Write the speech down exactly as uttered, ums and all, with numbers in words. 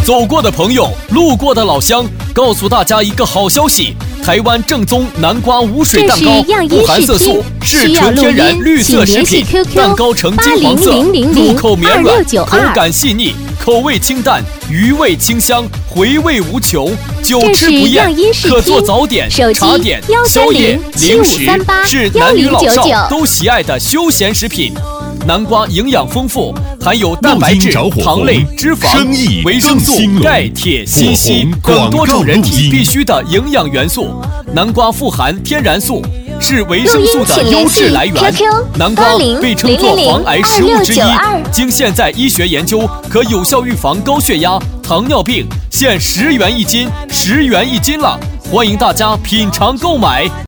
走过的朋友，路过的老乡，告诉大家一个好消息：台湾正宗南瓜无水蛋糕，不含色素，是纯天然绿色食品，蛋糕呈金黄色，入口绵软，口感细腻，口味清淡，余味清香，回味无穷，久吃不厌，可做早点、茶点、宵夜、零食，是男女老少都喜爱的休闲食品。南瓜营养丰富，含有蛋白质、糖类、脂肪、维生素、钙、铁、锌、硒等多种人体必需的营养元素。南瓜富含天然素，是维生素的优质来源。南瓜被称作防癌食物之一，经现在医学研究，可有效预防高血压、糖尿病，现十元一斤，十元一斤了，欢迎大家品尝购买。